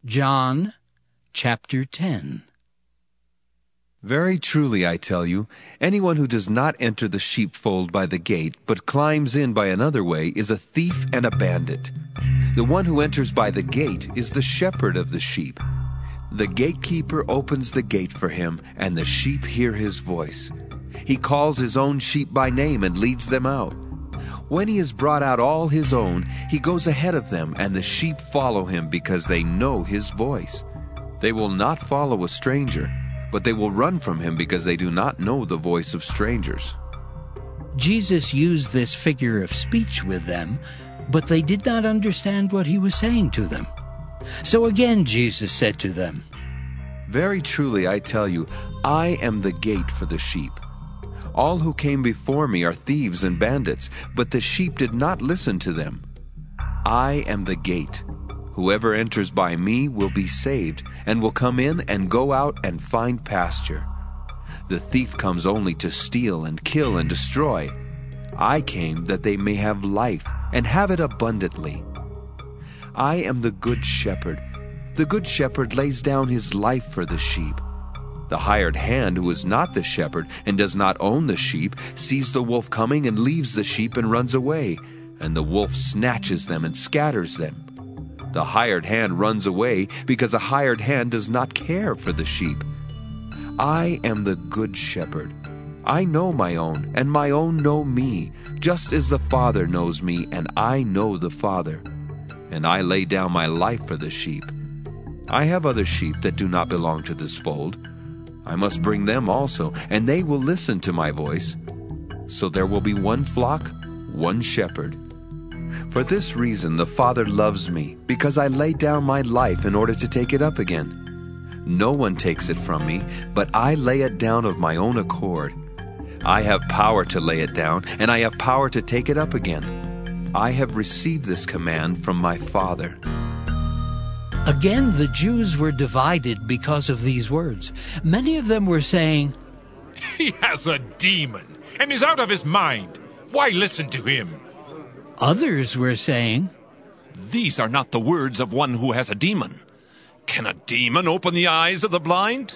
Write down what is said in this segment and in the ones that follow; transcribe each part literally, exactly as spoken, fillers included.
John chapter ten. Very truly I tell you, anyone who does not enter the sheepfold by the gate, but climbs in by another way, is a thief and a bandit. The one who enters by the gate is the shepherd of the sheep. The gatekeeper opens the gate for him, and the sheep hear his voice. He calls his own sheep by name and leads them out. When he has brought out all his own, he goes ahead of them, and the sheep follow him because they know his voice. They will not follow a stranger, but they will run from him because they do not know the voice of strangers. Jesus used this figure of speech with them, but they did not understand what he was saying to them. So again Jesus said to them, Very truly I tell you, I am the gate for the sheep. All who came before me are thieves and bandits, but the sheep did not listen to them. I am the gate. Whoever enters by me will be saved, and will come in and go out and find pasture. The thief comes only to steal and kill and destroy. I came that they may have life, and have it abundantly. I am the good shepherd. The good shepherd lays down his life for the sheep. The hired hand, who is not the shepherd and does not own the sheep, sees the wolf coming and leaves the sheep and runs away, and the wolf snatches them and scatters them. The hired hand runs away because a hired hand does not care for the sheep. I am the good shepherd. I know my own, and my own know me, just as the Father knows me, and I know the Father. And I lay down my life for the sheep. I have other sheep that do not belong to this fold. I must bring them also, and they will listen to my voice. So there will be one flock, one shepherd. For this reason the Father loves me, because I lay down my life in order to take it up again. No one takes it from me, but I lay it down of my own accord. I have power to lay it down, and I have power to take it up again. I have received this command from my Father. Again the Jews were divided because of these words. Many of them were saying, He has a demon and is out of his mind. Why listen to him? Others were saying, These are not the words of one who has a demon. Can a demon open the eyes of the blind?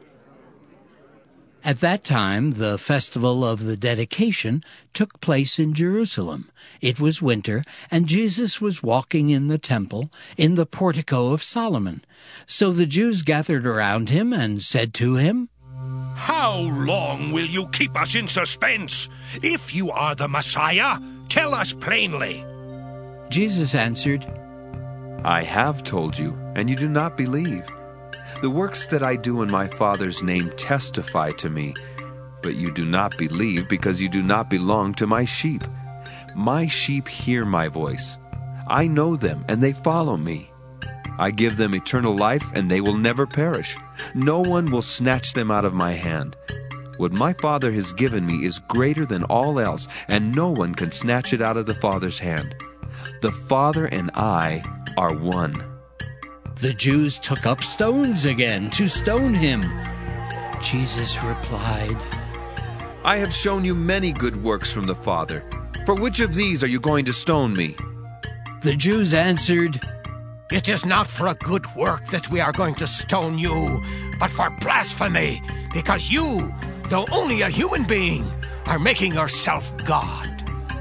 At that time, the festival of the dedication took place in Jerusalem. It was winter, and Jesus was walking in the temple, in the portico of Solomon. So the Jews gathered around him and said to him, How long will you keep us in suspense? If you are the Messiah, tell us plainly. Jesus answered, I have told you, and you do not believe. The works that I do in my Father's name testify to me, but you do not believe because you do not belong to my sheep. My sheep hear my voice. I know them, and they follow me. I give them eternal life, and they will never perish. No one will snatch them out of my hand. What my Father has given me is greater than all else, and no one can snatch it out of the Father's hand. The Father and I are one. The Jews took up stones again to stone him. Jesus replied, I have shown you many good works from the Father. For which of these are you going to stone me? The Jews answered, It is not for a good work that we are going to stone you, but for blasphemy, because you, though only a human being, are making yourself God.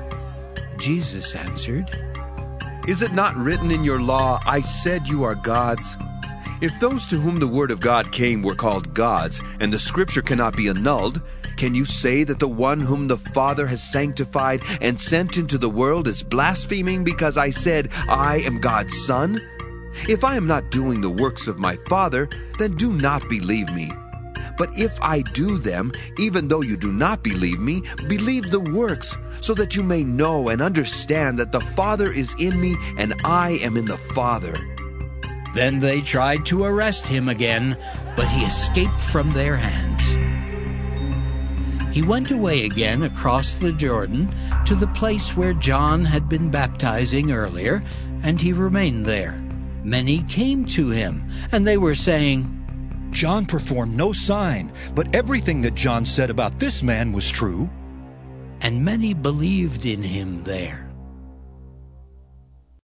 Jesus answered, Is it not written in your law, I said you are gods? If those to whom the word of God came were called gods, and the scripture cannot be annulled, can you say that the one whom the Father has sanctified and sent into the world is blaspheming because I said, I am God's Son? If I am not doing the works of my Father, then do not believe me. But if I do them, even though you do not believe me, believe the works, so that you may know and understand that the Father is in me and I am in the Father. Then they tried to arrest him again, but he escaped from their hands. He went away again across the Jordan to the place where John had been baptizing earlier, and he remained there. Many came to him, and they were saying, John performed no sign, but everything that John said about this man was true. And many believed in him there.